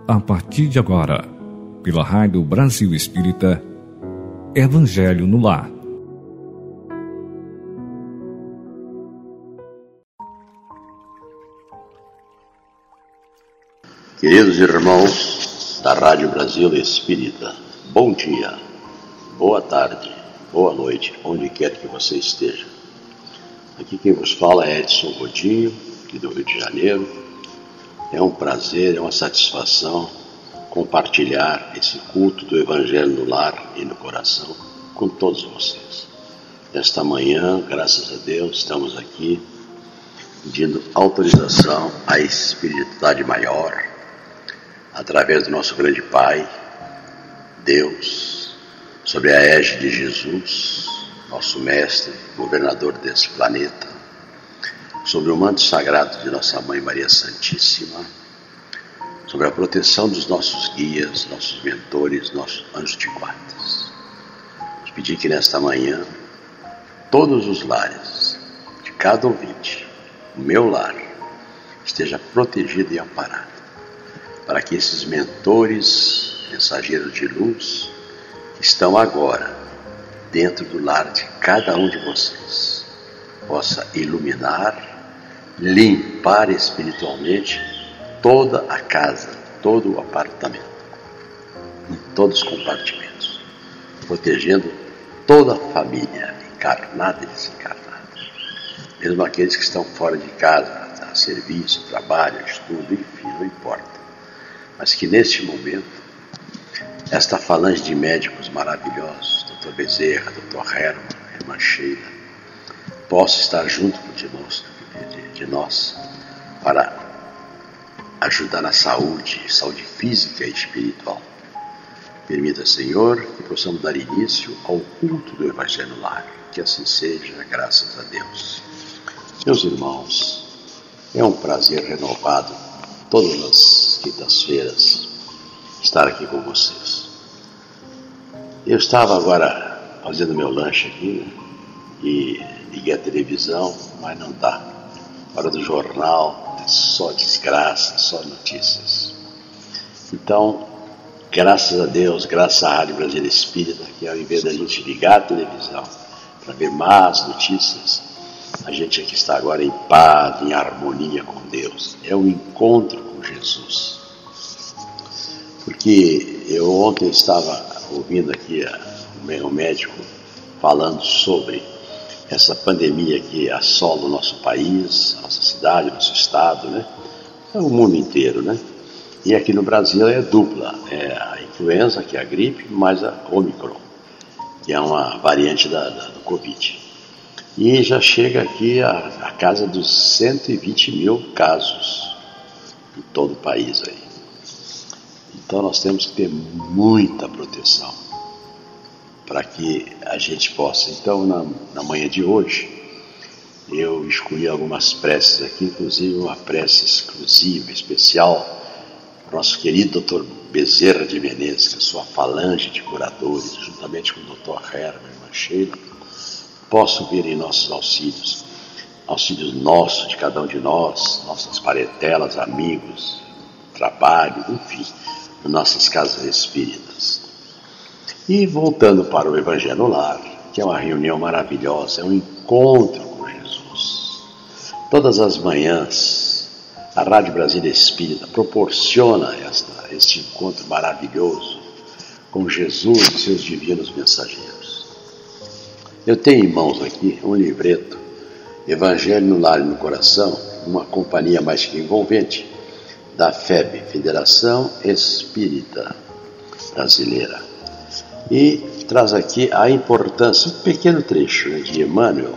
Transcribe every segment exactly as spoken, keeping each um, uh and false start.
A partir de agora, pela Rádio Brasil Espírita, Evangelho no Lar. Queridos irmãos da Rádio Brasil Espírita, bom dia, boa tarde, boa noite, onde quer que você esteja. Aqui quem vos fala é Edson Godinho, aqui do Rio de Janeiro. É um prazer, é uma satisfação compartilhar esse culto do Evangelho no lar e no coração com todos vocês. Nesta manhã, graças a Deus, estamos aqui pedindo autorização à espiritualidade maior, através do nosso grande Pai, Deus, sobre a égide de Jesus, nosso Mestre, governador desse planeta, sobre o manto sagrado de nossa Mãe Maria Santíssima, sobre a proteção dos nossos guias, nossos mentores, nossos anjos de guardas. Te pedir que nesta manhã, todos os lares de cada ouvinte, o meu lar, esteja protegido e amparado, para que esses mentores, mensageiros de luz, que estão agora dentro do lar de cada um de vocês, possa iluminar, limpar espiritualmente toda a casa, todo o apartamento, em todos os compartimentos, protegendo toda a família, encarnada e desencarnada, mesmo aqueles que estão fora de casa, a serviço, trabalho, estudo, enfim, não importa, mas que neste momento, esta falange de médicos maravilhosos, doutor Bezerra, doutor Herman, irmã Sheila, possa estar junto de nós, de, de nós para ajudar na saúde, saúde física e espiritual. Permita, Senhor, que possamos dar início ao culto do Evangelho no lar. Que assim seja, graças a Deus. Meus irmãos, é um prazer renovado, todas as quintas-feiras, estar aqui com vocês. Eu estava agora fazendo meu lanche aqui, né? E liguei a televisão, mas não dá. Hora do jornal, é só desgraça, só notícias. Então, graças a Deus, graças à Rádio Brasil Espírita, que ao invés da gente ligar a televisão para ver más notícias, a gente aqui está agora em paz, em harmonia com Deus. É um encontro com Jesus. Porque eu ontem estava ouvindo aqui o médico falando sobre essa pandemia que assola o nosso país, a nossa cidade, o nosso estado, né? É o mundo inteiro, né? E aqui no Brasil é dupla, é a influenza, que é a gripe, mais a Omicron, que é uma variante da, da, do Covid. E já chega aqui a, a casa dos cento e vinte mil casos em todo o país aí. Então nós temos que ter muita proteção para que a gente possa. Então, na, na manhã de hoje, eu escolhi algumas preces aqui, inclusive uma prece exclusiva, especial, para o nosso querido doutor Bezerra de Menezes, que é a sua falange de curadores, juntamente com o doutor Herman e irmã Sheila, possam vir em nossos auxílios, auxílios nossos, de cada um de nós, nossas parentelas, amigos, trabalho, enfim, nas nossas casas espíritas. E voltando para o Evangelho no lar, que é uma reunião maravilhosa, é um encontro com Jesus. Todas as manhãs, a Rádio Brasil Espírita proporciona esta, este encontro maravilhoso com Jesus e seus divinos mensageiros. Eu tenho em mãos aqui um livreto, Evangelho no Lar e no Coração, uma companhia mais que envolvente, da F E B, Federação Espírita Brasileira. E traz aqui a importância, um pequeno trecho, né, de Emmanuel,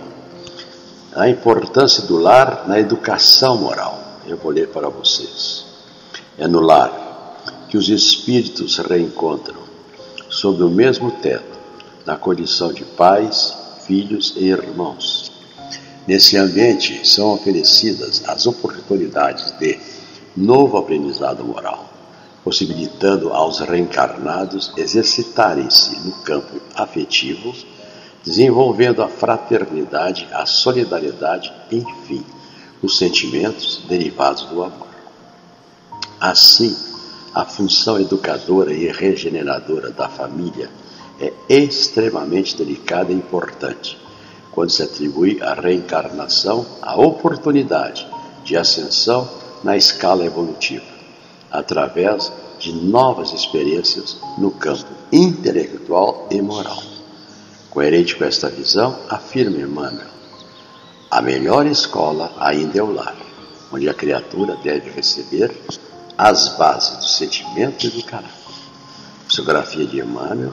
a importância do lar na educação moral. Eu vou ler para vocês. É no lar que os espíritos se reencontram, sob o mesmo teto, na condição de pais, filhos e irmãos. Nesse ambiente são oferecidas as oportunidades de novo aprendizado moral, possibilitando aos reencarnados exercitarem-se no campo afetivo, desenvolvendo a fraternidade, a solidariedade, enfim, os sentimentos derivados do amor. Assim, A função educadora e regeneradora da família é extremamente delicada e importante, quando se atribui à reencarnação a oportunidade de ascensão na escala evolutiva, através de novas experiências no campo intelectual e moral. Coerente com esta visão, afirma Emmanuel, a melhor escola ainda é o lar, onde a criatura deve receber as bases do sentimento e do caráter. Psicografia de Emmanuel,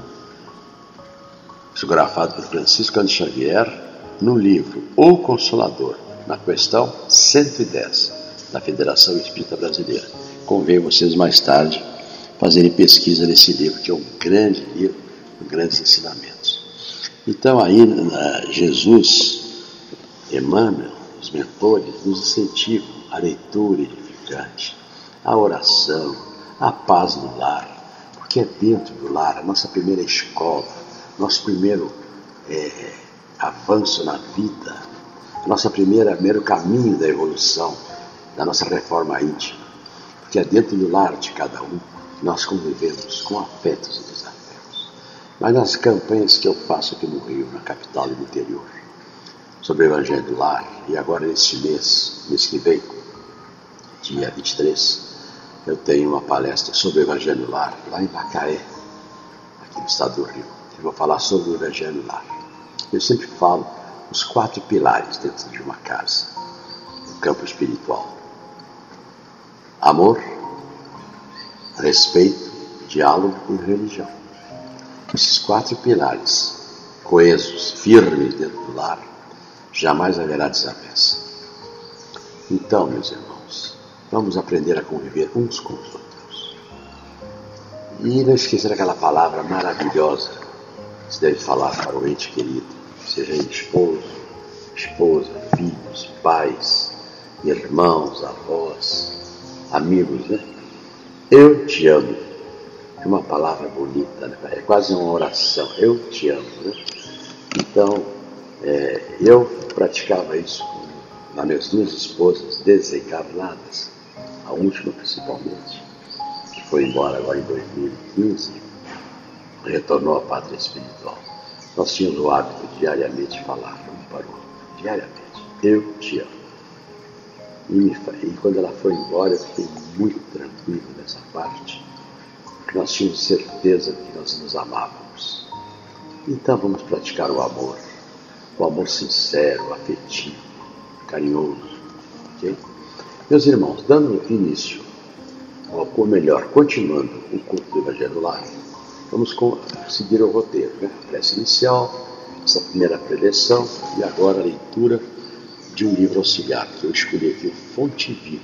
psicografado por Francisco Cândido Xavier, no livro O Consolador, na questão cento e dez, da Federação Espírita Brasileira. Convido vocês mais tarde fazerem pesquisa nesse livro, que é um grande livro, com grandes ensinamentos. Então aí Jesus, Emmanuel, os mentores, nos incentivam a leitura edificante, a oração, a paz no lar, porque é dentro do lar a nossa primeira escola, nosso primeiro é, avanço na vida, a nossa primeira, primeiro caminho da evolução, da nossa reforma íntima, porque é dentro do lar de cada um que nós convivemos com afetos e desafetos. Mas nas campanhas que eu faço aqui no Rio, na capital e no interior, sobre o Evangelho do Lar, e agora neste mês, mês que vem, dia vinte e três, eu tenho uma palestra sobre o Evangelho do Lar, lá em Macaé, aqui no estado do Rio. Eu vou falar sobre o Evangelho do Lar. Eu sempre falo os quatro pilares dentro de uma casa, no campo espiritual: amor, respeito, diálogo e religião. Esses quatro pilares, coesos, firmes dentro do lar, jamais haverá desavença. Então, meus irmãos, vamos aprender a conviver uns com os outros. E não esquecer aquela palavra maravilhosa que se deve falar para o ente querido, seja ele esposo, esposa, filhos, pais, irmãos, avós, amigos, né? Eu te amo. É uma palavra bonita, né? É quase uma oração. Eu te amo, né? Então, é, eu praticava isso com nas minhas duas esposas desencarnadas, a última principalmente, que foi embora agora em dois mil e quinze, retornou à pátria espiritual. Nós tínhamos o hábito de diariamente falar um para o outro, diariamente. Eu te amo. E, e quando ela foi embora, eu fiquei muito tranquilo nessa parte, porque nós tínhamos certeza de que nós nos amávamos. Então vamos praticar o amor, o amor sincero, afetivo, carinhoso, ok? Meus irmãos, dando início, ou melhor, continuando o culto do Evangelho do Lar, vamos seguir o roteiro, né? A prece inicial, essa primeira preleção e agora a leitura de um livro auxiliar, que eu escolhi aqui, o Fonte Viva.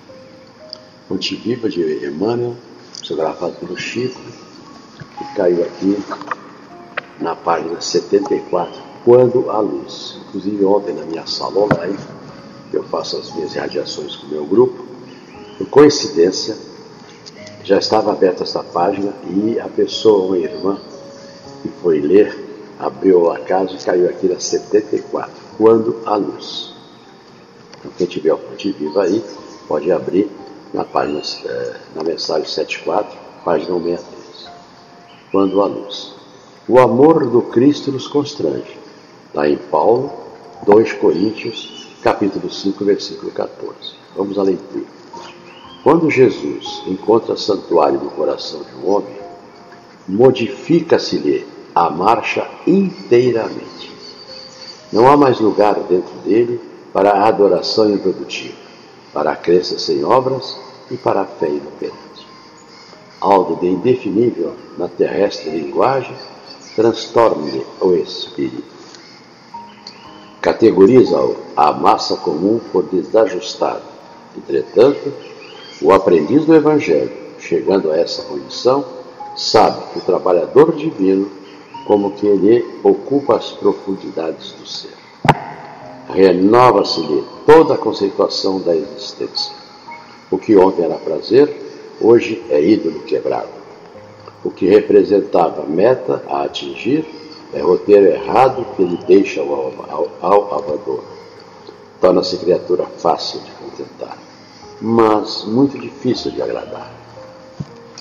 Fonte Viva de Emmanuel, psicografado pelo Chico, que caiu aqui na página setenta e quatro, Quando a Luz. Inclusive ontem na minha sala online, que eu faço as minhas radiações com o meu grupo, por coincidência, já estava aberta essa página e a pessoa, uma irmã, que foi ler, abriu a casa e caiu aqui na setenta e quatro, Quando a Luz. Então, quem tiver o Fonte Viva aí, pode abrir na página, na mensagem setenta e quatro, página cento e sessenta e três. Quando a Luz. O amor do Cristo nos constrange. Está em Paulo, dois Coríntios, capítulo cinco, versículo quatorze. Vamos à leitura. Quando Jesus encontra santuário no coração de um homem, modifica-se-lhe a marcha inteiramente. Não há mais lugar dentro dele para a adoração improdutiva, para a crença sem obras e para a fé inoperante. Algo de indefinível na terrestre linguagem transtorna-lhe o espírito. Categoriza-o a massa comum por desajustado. Entretanto, o aprendiz do Evangelho, chegando a essa condição, sabe que o trabalhador divino, como que ele ocupa as profundidades do ser. Renova-se-lhe toda a conceituação da existência. O que ontem era prazer, hoje é ídolo quebrado. O que representava meta a atingir, é roteiro errado que ele deixa ao, ao, ao abandono. Torna-se criatura fácil de contentar, mas muito difícil de agradar.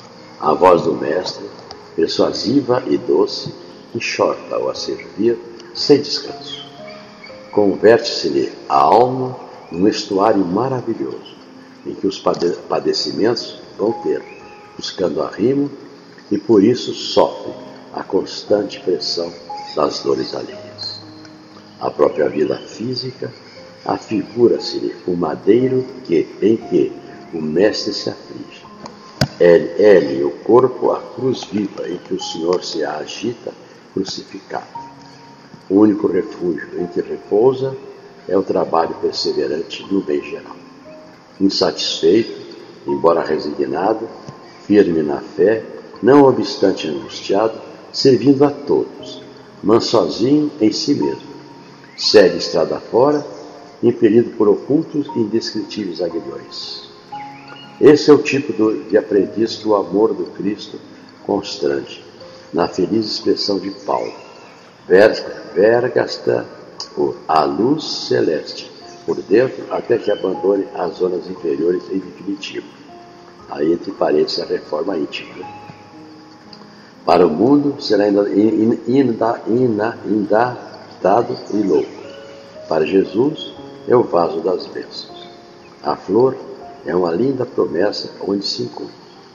A voz do mestre, persuasiva e doce, enxorta-o a servir sem descanso. Converte-se-lhe a alma num estuário maravilhoso, em que os pade- padecimentos vão ter, buscando arrimo, e por isso sofre a constante pressão das dores alheias. A própria vida física afigura-se-lhe o madeiro que, em que o mestre se aflige. É-lhe o corpo a cruz viva em que o Senhor se agita crucificado. O único refúgio em que repousa é o trabalho perseverante do bem geral. Insatisfeito, embora resignado, firme na fé, não obstante angustiado, servindo a todos, mas sozinho em si mesmo. Segue estrada fora, impelido por ocultos e indescritíveis aguilhões. Esse é o tipo do, de aprendiz que o amor do Cristo constrange, na feliz expressão de Paulo. Vergasta a luz celeste por dentro até que abandone as zonas inferiores em definitivo. Aí, entre parênteses, a reforma íntima. Para o mundo será indaptado e louco. Para Jesus é o vaso das bênçãos. A flor é uma linda promessa onde se encontra.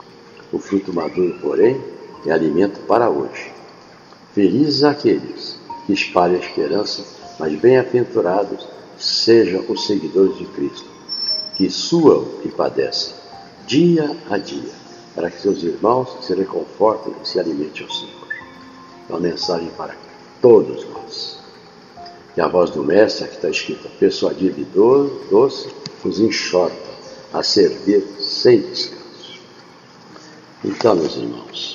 O fruto maduro, porém, é alimento para hoje. Felizes aqueles que espalham a esperança, mas bem-aventurados sejam os seguidores de Cristo, que suam e padecem, dia a dia, para que seus irmãos se reconfortem e se alimentem ao Senhor. É uma mensagem para todos nós. E a voz do Mestre, aqui está escrita, persuadido e doce, nos enxorta a servir sem descanso. Então, meus irmãos,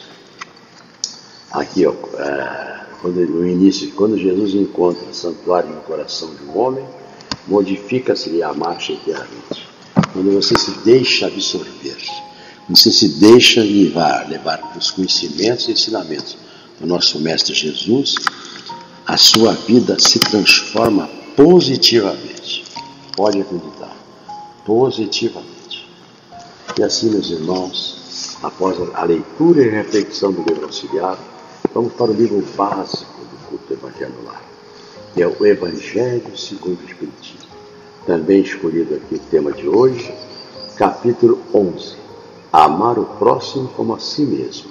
aqui, ó, é, quando, no início, quando Jesus encontra o santuário no coração de um homem, modifica-se a marcha inteiramente. Quando você se deixa absorver, quando você se deixa levar, levar para os conhecimentos e ensinamentos do nosso Mestre Jesus, a sua vida se transforma positivamente. Pode acreditar. Positivamente. E assim, meus irmãos, após a leitura e reflexão do livro auxiliar, vamos para o livro básico do culto evangelular, que é o Evangelho segundo o Espiritismo. Também escolhido aqui o tema de hoje, capítulo onze, Amar o próximo como a si mesmo,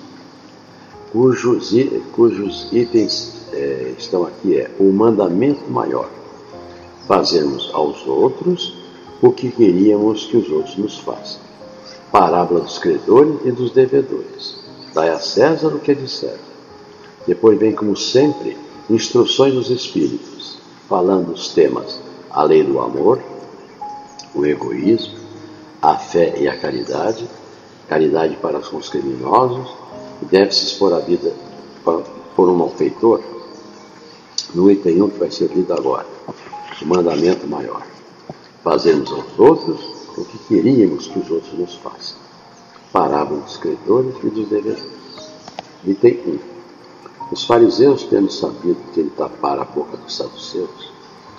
cujos, cujos itens é, estão aqui, é o mandamento maior, fazermos aos outros o que queríamos que os outros nos façam. Parábola dos credores e dos devedores. Dai a César o que é de César. Depois vem, como sempre, instruções dos Espíritos, falando os temas a lei do amor, o egoísmo, a fé e a caridade, caridade para com os criminosos, deve-se expor a vida por um malfeitor. No item um que vai ser lido agora, o mandamento maior. Fazermos aos outros o que queríamos que os outros nos façam. Parábola dos credores e dos devedores. Item um. Os fariseus, tendo sabido que ele tapara a boca dos saduceus,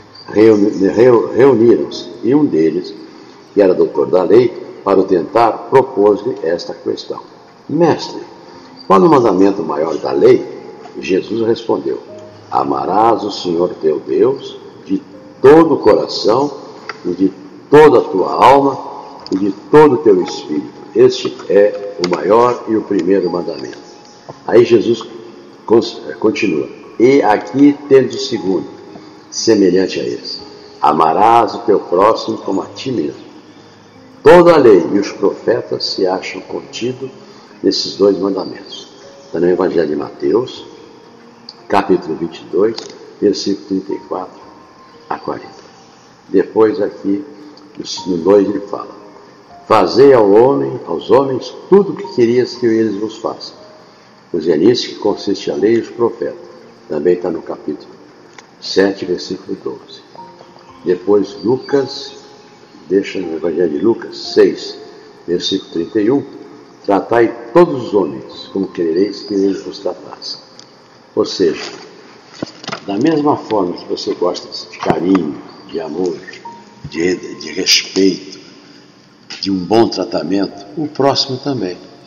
reuniram-se, e um deles, que era doutor da lei, para o tentar, propôs-lhe esta questão. Mestre, qual é o mandamento maior da lei? Jesus respondeu, amarás o Senhor teu Deus de todo o coração, e de toda a tua alma, e de todo o teu espírito. Este é o maior e o primeiro mandamento. Aí Jesus continua, e aqui tens o segundo, semelhante a esse. Amarás o teu próximo como a ti mesmo. Toda a lei e os profetas se acham contidos nesses dois mandamentos. Está no Evangelho de Mateus, capítulo vinte e dois, versículo trinta e quatro a quarenta. Depois aqui, no dois, ele fala, fazei ao homem, aos homens tudo o que querias que eles vos façam. Pois é nisso que consiste a lei e os profetas. Também está no capítulo sete, versículo doze. Depois Lucas, deixa no Evangelho de Lucas seis, versículo trinta e um, tratai todos os homens como querereis que eles vos tratassem. Ou seja, da mesma forma que você gosta de carinho, de amor, de, de respeito, de um bom tratamento, o próximo também.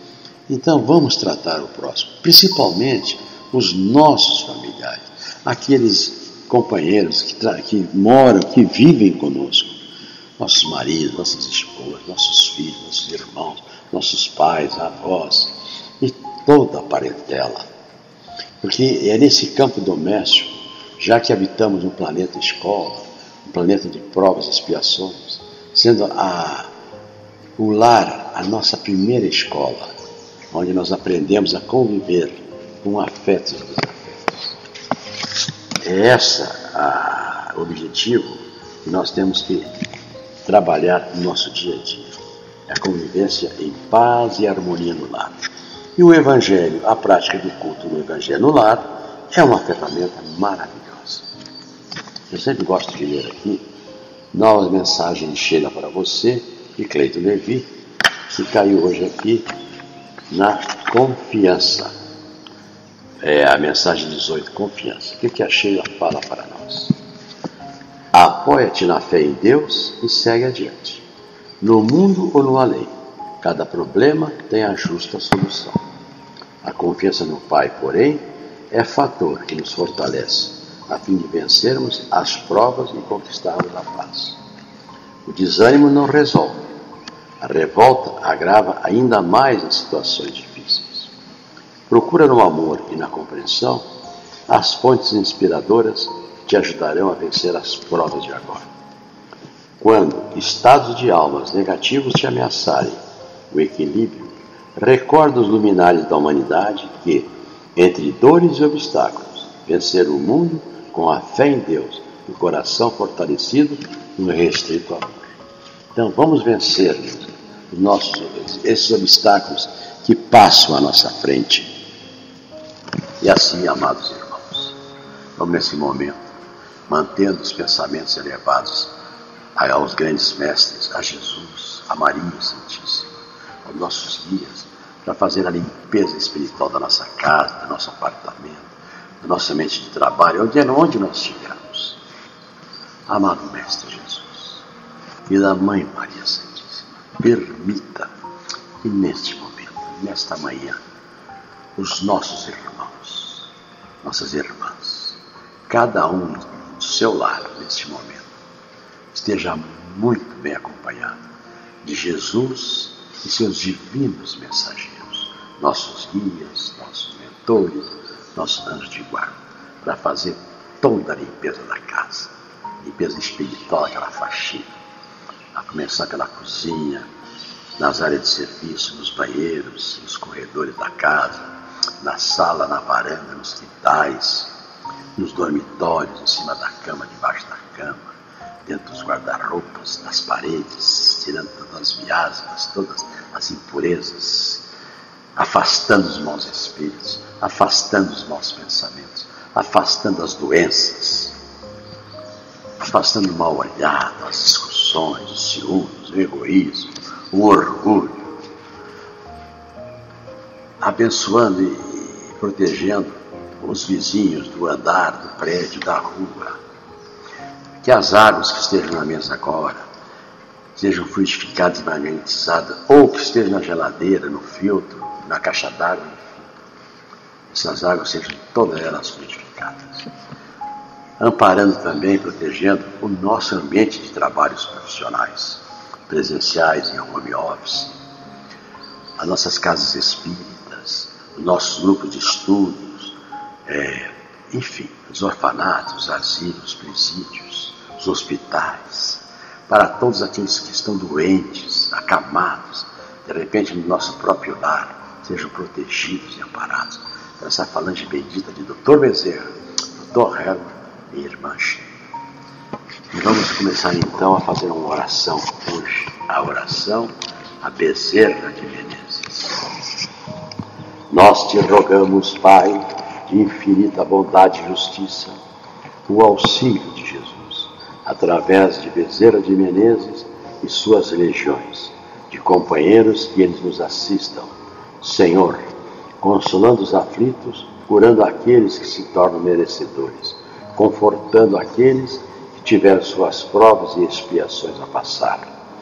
Então vamos tratar o próximo, principalmente os nossos familiares, aqueles companheiros que, que moram, que vivem conosco, nossos maridos, nossas esposas, nossos filhos, nossos irmãos, nossos pais, avós e toda a parentela. Porque é nesse campo doméstico, já que habitamos um planeta escola, um planeta de provas e expiações, sendo a, o lar a nossa primeira escola, onde nós aprendemos a conviver com afetos e desafetos. É esse o objetivo que nós temos que trabalhar no nosso dia a dia. É a convivência em paz e harmonia no lar. E o Evangelho, a prática do culto no Evangelho no lar, é uma ferramenta maravilhosa. Eu sempre gosto de ler aqui novas mensagens de Sheila para você, de Cleiton Levi, que caiu hoje aqui na confiança. É a mensagem dezoito, confiança. O que, que a Sheila fala para nós? Apoia-te na fé em Deus e segue adiante. No mundo ou no além, cada problema tem a justa solução. A confiança no Pai, porém, é fator que nos fortalece, a fim de vencermos as provas e conquistarmos a paz. O desânimo não resolve. A revolta agrava ainda mais as situações difíceis. Procura no amor e na compreensão as fontes inspiradoras que te ajudarão a vencer as provas de agora. Quando estados de almas negativos te ameaçarem o equilíbrio, recorda os luminares da humanidade que, entre dores e obstáculos, venceram o mundo com a fé em Deus e o coração fortalecido no restrito amor. Então vamos vencer os nossos, esses obstáculos que passam à nossa frente. E assim, amados irmãos, vamos nesse momento, mantendo os pensamentos elevados aos grandes mestres, a Jesus, a Maria Santíssima, aos nossos guias, para fazer a limpeza espiritual da nossa casa, do nosso apartamento, da nossa mente de trabalho, onde, onde nós estivermos. Amado Mestre Jesus, e da Mãe Maria Santíssima, permita que neste momento, nesta manhã, os nossos irmãos, nossas irmãs, cada um do seu lar neste momento, esteja muito bem acompanhado de Jesus e seus divinos mensageiros, nossos guias, nossos mentores, nossos anjos de guarda, para fazer toda a limpeza da casa, limpeza espiritual, aquela faxina, a começar pela cozinha, nas áreas de serviço, nos banheiros, nos corredores da casa, na sala, na varanda, nos quintais, nos dormitórios, em cima da cama, debaixo da cama, dentro dos guarda-roupas, nas paredes, tirando todas as miasmas, todas as impurezas, afastando os maus espíritos, afastando os maus pensamentos, afastando as doenças, afastando o mal olhado, as discussões, os ciúmes, o egoísmo, o orgulho, abençoando e protegendo os vizinhos do andar, do prédio, da rua. Que as águas que estejam na mesa agora sejam fluidificadas e magnetizadas, ou que estejam na geladeira, no filtro, na caixa d'água. Essas águas sejam todas elas fluidificadas. Amparando também e protegendo o nosso ambiente de trabalhos profissionais, presenciais e home office, as nossas casas espíritas, os nossos grupos de estudos, é, enfim, os orfanatos, os asilos, os presídios, os hospitais, para todos aqueles que estão doentes, acamados, de repente no nosso próprio lar, sejam protegidos e amparados por essa falange bendita de doutor Bezerra, doutor Helmer e irmã Sheila. E vamos começar então a fazer uma oração hoje, a oração a Bezerra de Menezes. Nós te rogamos, Pai, de infinita bondade e justiça, o auxílio de Jesus, através de Bezerra de Menezes e suas legiões, de companheiros que eles nos assistam. Senhor, consolando os aflitos, curando aqueles que se tornam merecedores, confortando aqueles que tiveram suas provas e expiações a passar.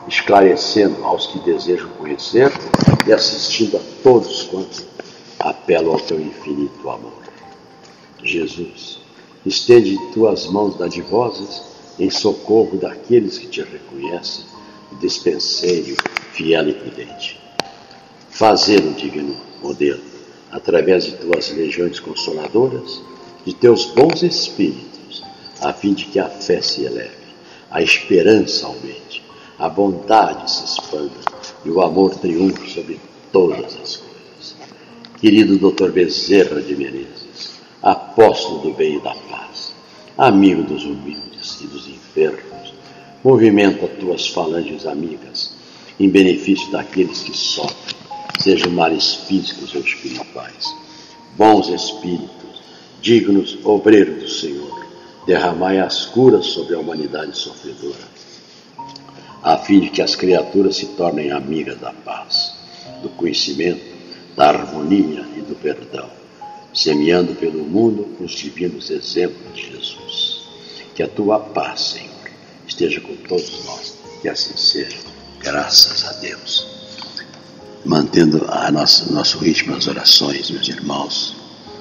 esclarecendo aos que desejam conhecer e assistindo a todos quanto apelam ao teu infinito amor. Jesus, estende tuas mãos dadivosas em socorro daqueles que te reconhecem, dispenseiro, fiel e prudente. Fazê-lo divino modelo, através de tuas legiões consoladoras, de teus bons espíritos, a fim de que a fé se eleve, a esperança aumente, a bondade se expanda e o amor triunfe sobre todas as coisas. Querido doutor Bezerra de Menezes, apóstolo do bem e da paz, amigo dos humildes e dos enfermos, movimenta tuas falanges amigas em benefício daqueles que sofrem, sejam males físicos ou espirituais. Bons espíritos, dignos obreiros do Senhor, derramai as curas sobre a humanidade sofredora, a fim de que as criaturas se tornem amigas da paz, do conhecimento, da harmonia e do perdão, semeando pelo mundo os divinos exemplos de Jesus. Que a tua paz, Senhor, esteja com todos nós, que assim seja, graças a Deus. Mantendo a nossa, nosso ritmo nas orações, meus irmãos,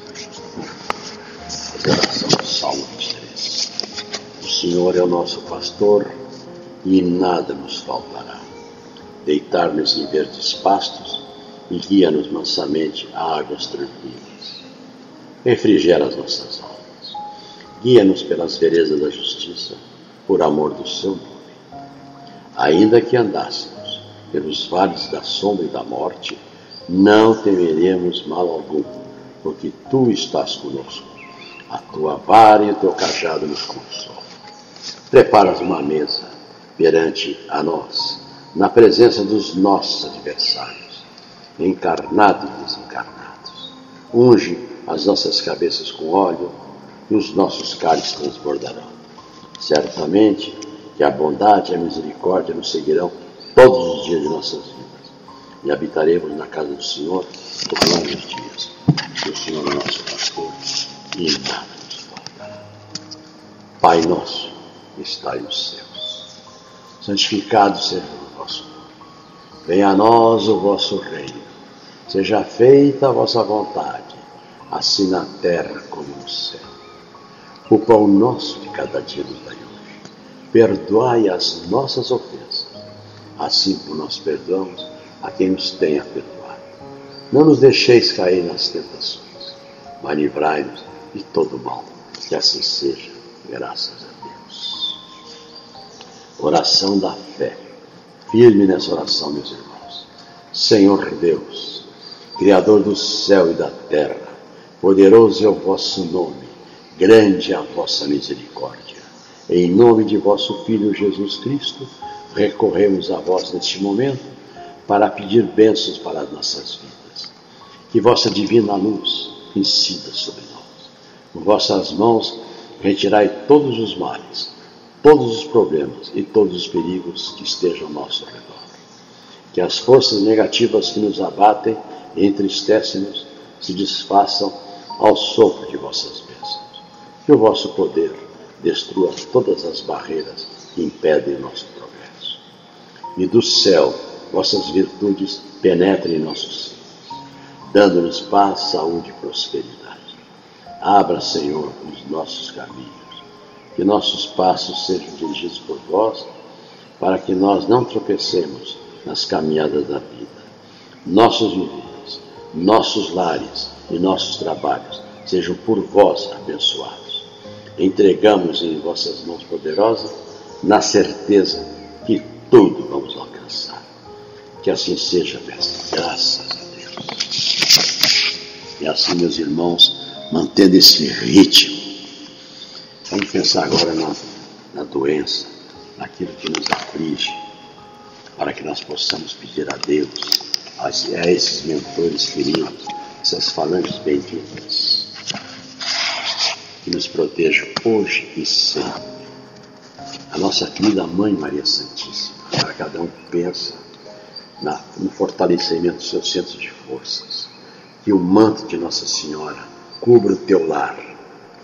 a oração do Salmo vinte e três. O Senhor é o nosso pastor e nada nos faltará. Deitar-nos em verdes pastos e guia-nos mansamente a águas tranquilas. Refrigera as nossas almas. Guia-nos pelas veredas da justiça, por amor do seu nome. Ainda que andássemos pelos vales da sombra e da morte, não temeremos mal algum, porque tu estás conosco. A tua vara e o teu cajado nos consolam. Preparas uma mesa perante a nós, na presença dos nossos adversários, encarnados e desencarnados. Unge as nossas cabeças com óleo e os nossos cálices transbordarão. Certamente que a bondade e a misericórdia nos seguirão todos os dias de nossas vidas, e habitaremos na casa do Senhor por longos dias. O Senhor é nosso pastor e nada nos faltará. Pai nosso, que estais nos céus, santificado seja o vosso nome. Venha a nós o vosso reino. Seja feita a vossa vontade, assim na terra como no céu. O pão nosso de cada dia nos dai hoje. Perdoai as nossas ofensas, assim como nós perdoamos a quem nos tenha perdoado. Não nos deixeis cair nas tentações, mas livrai-nos de todo mal. Que assim seja, graças a Deus. Oração da fé. Firme nessa oração, meus irmãos. Senhor Deus, Criador do céu e da terra, poderoso é o vosso nome, grande é a vossa misericórdia. Em nome de vosso Filho Jesus Cristo, recorremos a vós neste momento para pedir bênçãos para as nossas vidas. Que vossa divina luz incida sobre nós. Com vossas mãos retirai todos os males, todos os problemas e todos os perigos que estejam ao nosso redor. Que as forças negativas que nos abatem e entristecem-nos se desfaçam ao sopro de vossas bênçãos. Que o vosso poder destrua todas as barreiras que impedem o nosso progresso. E do céu, vossas virtudes penetrem em nossos seios, dando-nos paz, saúde e prosperidade. Abra, Senhor, os nossos caminhos, que nossos passos sejam dirigidos por vós, para que nós não tropecemos nas caminhadas da vida. Nossos viveres, nossos lares e nossos trabalhos sejam por vós abençoados. Entregamos em vossas mãos poderosas, na certeza que tudo vamos alcançar. Que assim seja, mestre. Graças a Deus. E assim, meus irmãos, mantendo esse ritmo, vamos pensar agora na, na doença, naquilo que nos aflige, para que nós possamos pedir a Deus, a, a esses mentores queridos, essas falanges benditas, que nos protejam hoje e sempre. A nossa querida Mãe Maria Santíssima, para cada um que pensa na, no fortalecimento dos seus centros de forças, que o manto de Nossa Senhora cubra o teu lar,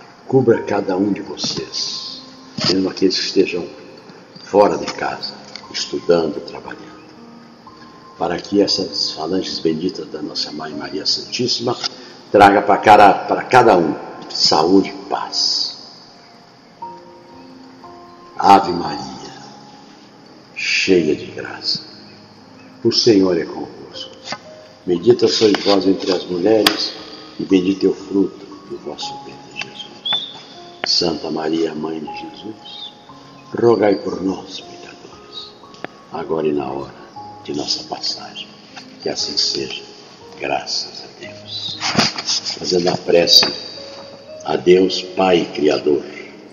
cubra cada um de vocês, mesmo aqueles que estejam fora de casa, estudando, trabalhando. Para que essas falanges benditas da nossa Mãe Maria Santíssima traga para cada, para cada um saúde e paz. Ave Maria, cheia de graça, o Senhor é convosco. Bendita sois vós entre as mulheres, e bendito é o fruto do vosso ventre, Jesus. Santa Maria, Mãe de Jesus, rogai por nós, pecadores, agora e na hora de nossa passagem. Que assim seja, graças a Deus. Fazendo a prece a Deus Pai Criador.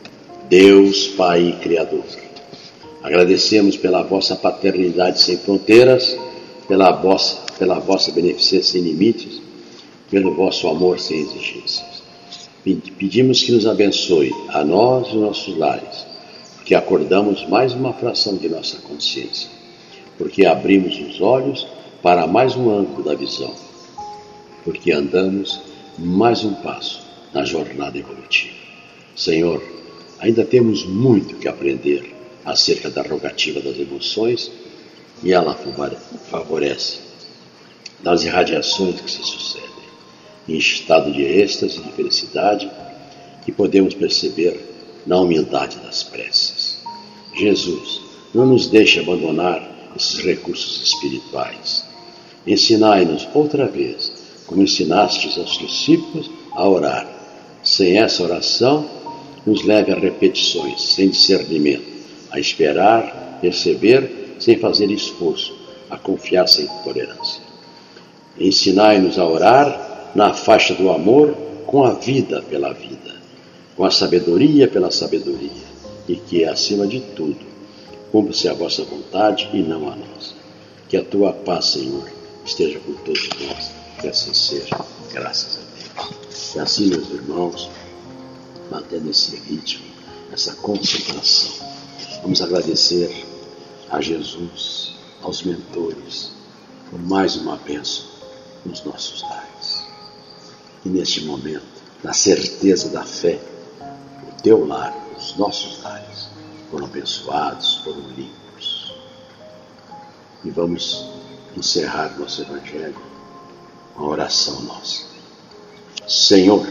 Deus Pai Criador, agradecemos pela vossa paternidade sem fronteiras, pela vossa, pela vossa beneficência sem limites, pelo vosso amor sem exigências. Pedimos que nos abençoe, a nós e os nossos lares, porque acordamos mais uma fração de nossa consciência, porque abrimos os olhos para mais um ângulo da visão, porque andamos mais um passo na jornada evolutiva. Senhor, ainda temos muito que aprender acerca da rogativa das emoções, e ela favorece das irradiações que se sucedem, em estado de êxtase e de felicidade, que podemos perceber na humildade das preces. Jesus, não nos deixe abandonar esses recursos espirituais. Ensinai-nos outra vez, como ensinastes aos discípulos, a orar. Sem essa oração, nos leve a repetições, sem discernimento, a esperar, perceber, sem fazer esforço, a confiar sem tolerância. Ensinai-nos a orar na faixa do amor, com a vida pela vida, com a sabedoria pela sabedoria, e que, acima de tudo, cumpra-se a vossa vontade e não a nossa. Que a tua paz, Senhor, esteja com todos nós, que assim seja, graças a Deus. E assim, meus irmãos, mantendo esse ritmo, essa concentração, vamos agradecer a Jesus, aos mentores, por mais uma bênção nos nossos lares. E neste momento, na certeza da fé, o teu lar, os nossos lares, foram abençoados, foram limpos. E vamos encerrar nosso Evangelho com a oração nossa. Senhor,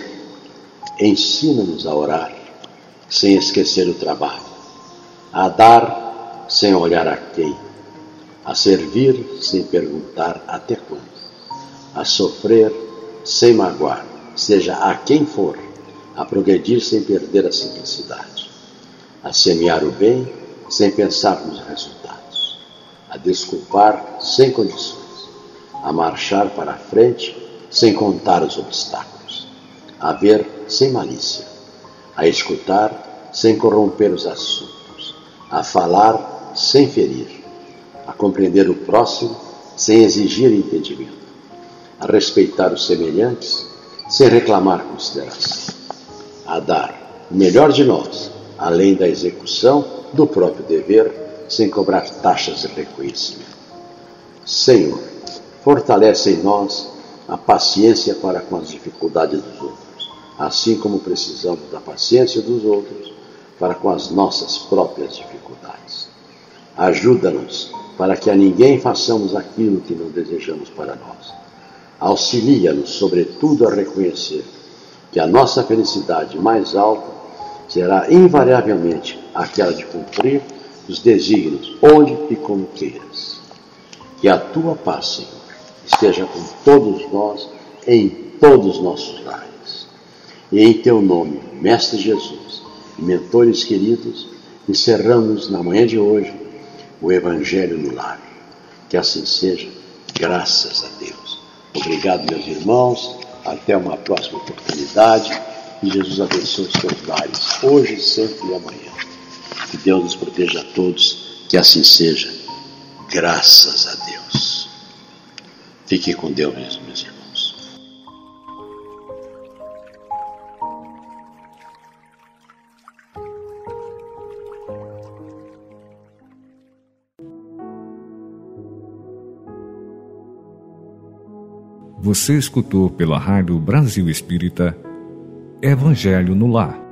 ensina-nos a orar sem esquecer o trabalho, a dar sem olhar a quem, a servir sem perguntar até quando, a sofrer sem magoar, seja a quem for, a progredir sem perder a simplicidade, a semear o bem sem pensar nos resultados, a desculpar sem condições, a marchar para a frente sem contar os obstáculos, a ver sem malícia, a escutar sem corromper os assuntos, a falar sem ferir, a compreender o próximo sem exigir entendimento, a respeitar os semelhantes sem reclamar consideração, a dar o melhor de nós, além da execução do próprio dever, sem cobrar taxas de reconhecimento. Senhor, fortalece em nós a paciência para com as dificuldades dos outros, assim como precisamos da paciência dos outros para com as nossas próprias dificuldades. Ajuda-nos para que a ninguém façamos aquilo que não desejamos para nós. Auxilia-nos, sobretudo, a reconhecer que a nossa felicidade mais alta será invariavelmente aquela de cumprir os desígnios onde e como queiras. Que a tua paz, Senhor, esteja com todos nós, em todos os nossos lares. E em teu nome, Mestre Jesus, e mentores queridos, encerramos na manhã de hoje o Evangelho no lar. Que assim seja, graças a Deus. Obrigado, meus irmãos. Até uma próxima oportunidade. E Jesus abençoe os seus lares, hoje, sempre e amanhã. Que Deus nos proteja a todos. Que assim seja, graças a Deus. Fiquem com Deus mesmo, meus irmãos. Você escutou pela Rádio Brasil Espírita Evangelho no Lar.